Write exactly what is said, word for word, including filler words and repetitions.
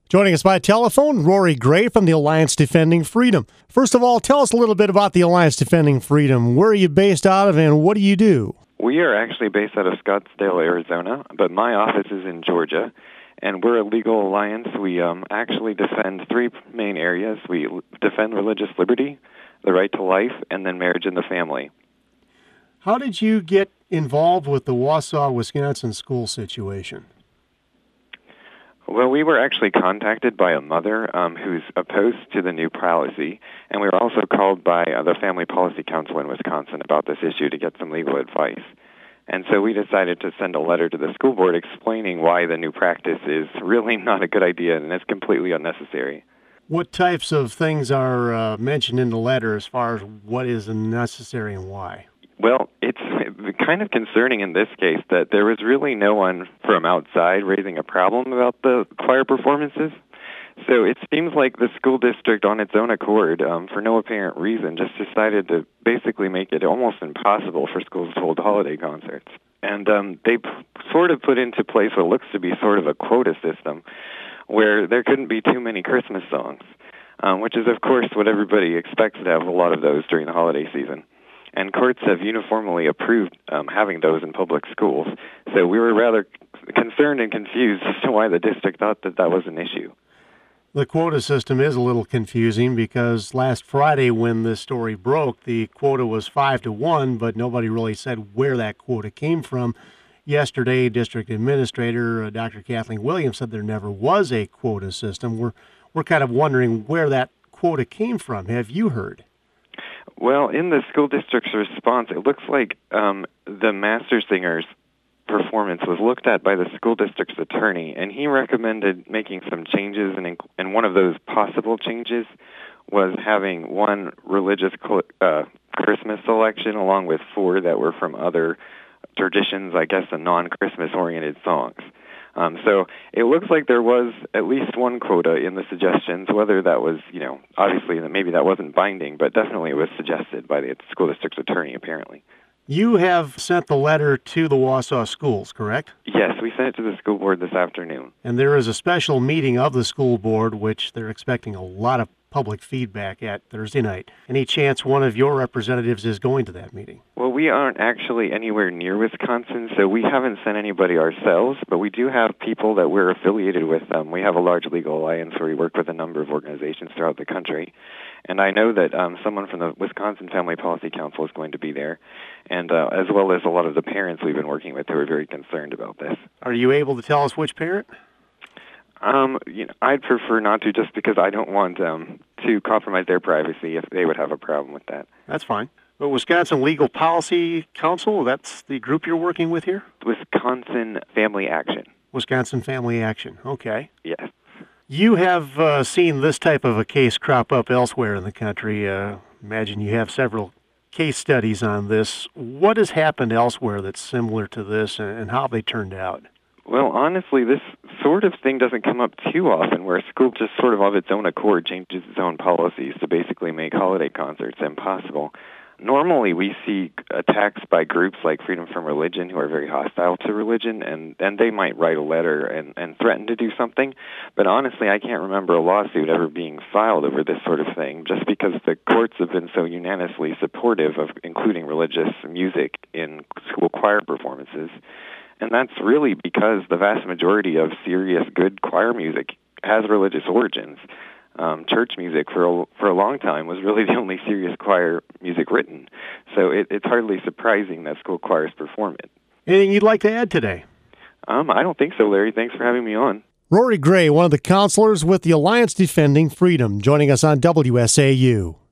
Joining us by telephone, Rory Gray from the Alliance Defending Freedom. First of all, tell us a little bit about the Alliance Defending Freedom. Where are you based out of and what do you do? We are actually based out of Scottsdale, Arizona, but my office is in Georgia, and we're a legal alliance. We um, actually defend three main areas. We l- defend religious liberty, the right to life, and then marriage and the family. How did you get involved with the Wausau, Wisconsin school situation? Well, we were actually contacted by a mother um, who's opposed to the new policy, and we were also called by uh, the Family Policy Council in Wisconsin about this issue to get some legal advice. And so we decided to send a letter to the school board explaining why the new practice is really not a good idea and it's completely unnecessary. What types of things are uh, mentioned in the letter as far as what is necessary and why? Well, it's kind of concerning in this case that there was really no one from outside raising a problem about the choir performances. So it seems like the school district, on its own accord, um, for no apparent reason, just decided to basically make it almost impossible for schools to hold holiday concerts. And um, they p- sort of put into place what looks to be sort of a quota system where there couldn't be too many Christmas songs, um, which is, of course, what everybody expects to have a lot of those during the holiday season. And courts have uniformly approved um, having those in public schools. So we were rather concerned and confused as to why the district thought that that was an issue. The quota system is a little confusing because last Friday when this story broke, the quota was five to one, but nobody really said where that quota came from. Yesterday, District Administrator uh, Doctor Kathleen Williams said there never was a quota system. We're, we're kind of wondering where that quota came from. Have you heard? Well, in the school district's response, it looks like um, the Master Singer's performance was looked at by the school district's attorney, and he recommended making some changes, and, inc- and one of those possible changes was having one religious cl- uh, Christmas selection along with four that were from other traditions, I guess, the non-Christmas-oriented songs. Um, so it looks like there was at least one quota in the suggestions, whether that was, you know, obviously maybe that wasn't binding, but definitely it was suggested by the school district's attorney, apparently. You have sent the letter to the Wausau schools, correct? Yes, we sent it to the school board this afternoon. And there is a special meeting of the school board, which they're expecting a lot of public feedback at Thursday night. Any chance one of your representatives is going to that meeting? Well, we aren't actually anywhere near Wisconsin, so we haven't sent anybody ourselves, but we do have people that we're affiliated with. Um, we have a large legal alliance where we work with a number of organizations throughout the country. And I know that um, someone from the Wisconsin Family Policy Council is going to be there, and uh, as well as a lot of the parents we've been working with who are very concerned about this. Are you able to tell us which parent? Um, you know, I'd prefer not to, just because I don't want um, to compromise their privacy if they would have a problem with that. That's fine. But Wisconsin Legal Policy Council, that's the group you're working with here? Wisconsin Family Action. Wisconsin Family Action, okay. Yes. You have uh, seen this type of a case crop up elsewhere in the country. Uh, imagine you have several case studies on this. What has happened elsewhere that's similar to this, and how have they turned out? Well, honestly, this sort of thing doesn't come up too often, where a school just sort of of its own accord changes its own policies to basically make holiday concerts impossible. Normally, we see attacks by groups like Freedom from Religion who are very hostile to religion, and, and they might write a letter and, and threaten to do something. But honestly, I can't remember a lawsuit ever being filed over this sort of thing, just because the courts have been so unanimously supportive of including religious music in school choir performances. And that's really because the vast majority of serious, good choir music has religious origins. Um, church music for a, for a long time was really the only serious choir music written. So it, it's hardly surprising that school choirs perform it. Anything you'd like to add today? Um, I don't think so, Larry. Thanks for having me on. Rory Gray, one of the counselors with the Alliance Defending Freedom, joining us on W S A U.